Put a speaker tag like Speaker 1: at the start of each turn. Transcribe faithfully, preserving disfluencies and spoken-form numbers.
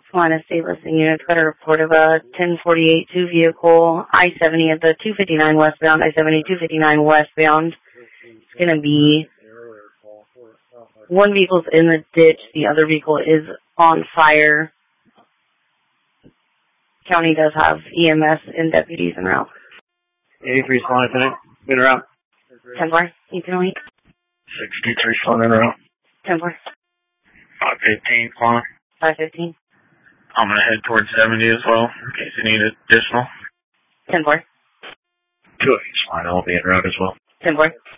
Speaker 1: Line of state listing units got a report of a ten forty-eight two vehicle, I seventy at the two fifty-nine westbound, I seventy two fifty-nine westbound. It's going to be one vehicle's in the ditch, the other vehicle is on fire. County does have E M S and deputies en route.
Speaker 2: eighty-three Swan Lieutenant, been around.
Speaker 1: ten four, you can wait.
Speaker 3: sixty-three Swan en route.
Speaker 1: ten four.
Speaker 3: five fifteen Swan.
Speaker 1: five fifteen.
Speaker 3: I'm going to head towards seventy as well, in case you need additional.
Speaker 1: ten four.
Speaker 3: two eight Swan, I'll be en route as well.
Speaker 1: ten four.